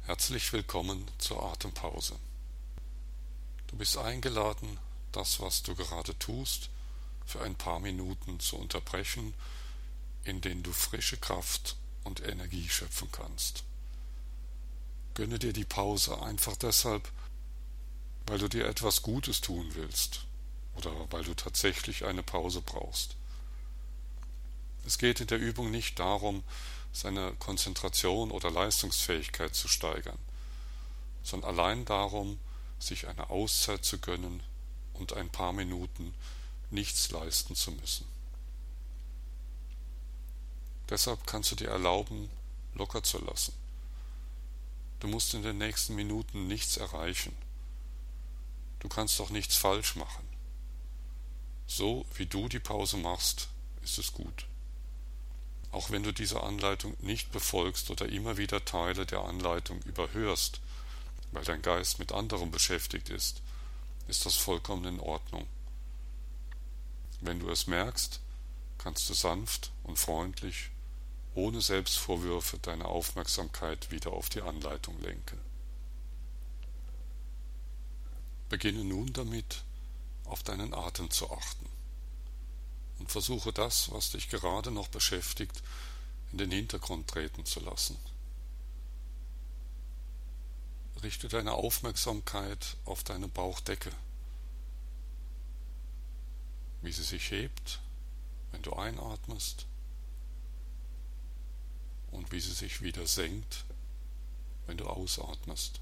Herzlich willkommen zur Atempause. Du bist eingeladen, das, was du gerade tust, für ein paar Minuten zu unterbrechen, in denen du frische Kraft und Energie schöpfen kannst. Gönne dir die Pause einfach deshalb, weil du dir etwas Gutes tun willst oder weil du tatsächlich eine Pause brauchst. Es geht in der Übung nicht darum, seine Konzentration oder Leistungsfähigkeit zu steigern, sondern allein darum, sich eine Auszeit zu gönnen und ein paar Minuten nichts leisten zu müssen. Deshalb kannst du dir erlauben, locker zu lassen. Du musst in den nächsten Minuten nichts erreichen. Du kannst auch nichts falsch machen. So wie du die Pause machst, ist es gut. Auch wenn du diese Anleitung nicht befolgst oder immer wieder Teile der Anleitung überhörst, weil dein Geist mit anderem beschäftigt ist das vollkommen in Ordnung. Wenn du es merkst, kannst du sanft und freundlich, ohne Selbstvorwürfe, deine Aufmerksamkeit wieder auf die Anleitung lenken. Beginne nun damit, auf deinen Atem zu achten und versuche das, was dich gerade noch beschäftigt, in den Hintergrund treten zu lassen. Richte deine Aufmerksamkeit auf deine Bauchdecke, wie sie sich hebt, wenn du einatmest, und wie sie sich wieder senkt, wenn du ausatmest.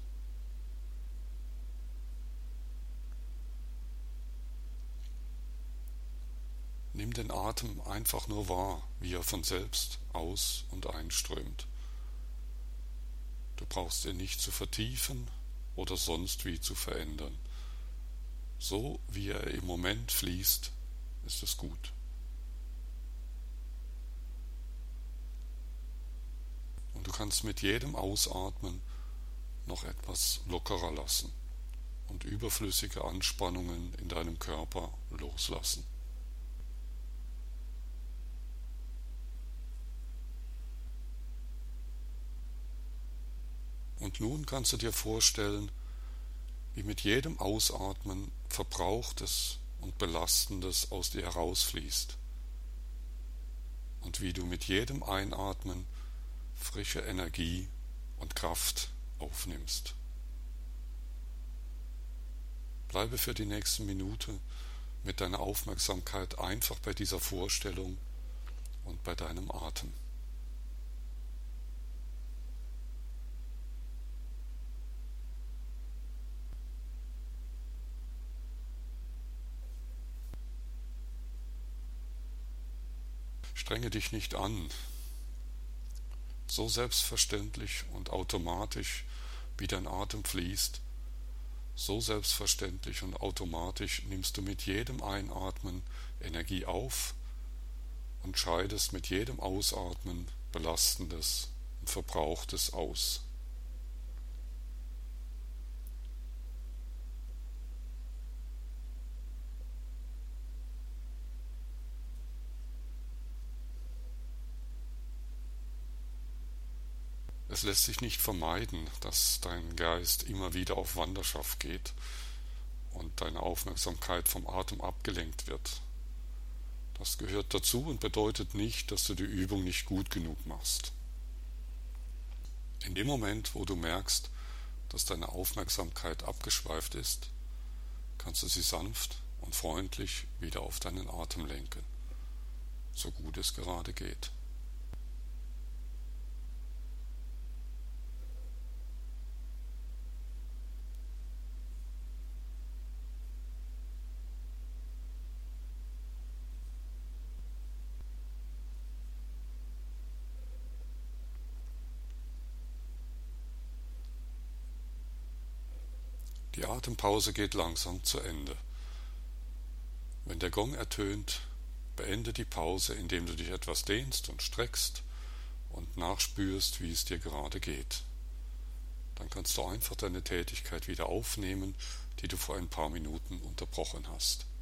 Nimm den Atem einfach nur wahr, wie er von selbst aus- und einströmt. Du brauchst ihn nicht zu vertiefen oder sonst wie zu verändern. So wie er im Moment fließt, ist es gut. Und du kannst mit jedem Ausatmen noch etwas lockerer lassen und überflüssige Anspannungen in deinem Körper loslassen. Und nun kannst du dir vorstellen, wie mit jedem Ausatmen Verbrauchtes und Belastendes aus dir herausfließt und wie du mit jedem Einatmen frische Energie und Kraft aufnimmst. Bleibe für die nächste Minute mit deiner Aufmerksamkeit einfach bei dieser Vorstellung und bei deinem Atem. Strenge dich nicht an. So selbstverständlich und automatisch, wie dein Atem fließt, so selbstverständlich und automatisch nimmst du mit jedem Einatmen Energie auf und scheidest mit jedem Ausatmen Belastendes und Verbrauchtes aus. Es lässt sich nicht vermeiden, dass dein Geist immer wieder auf Wanderschaft geht und deine Aufmerksamkeit vom Atem abgelenkt wird. Das gehört dazu und bedeutet nicht, dass du die Übung nicht gut genug machst. In dem Moment, wo du merkst, dass deine Aufmerksamkeit abgeschweift ist, kannst du sie sanft und freundlich wieder auf deinen Atem lenken, so gut es gerade geht. Die Atempause geht langsam zu Ende. Wenn der Gong ertönt, beende die Pause, indem du dich etwas dehnst und streckst und nachspürst, wie es dir gerade geht. Dann kannst du einfach deine Tätigkeit wieder aufnehmen, die du vor ein paar Minuten unterbrochen hast.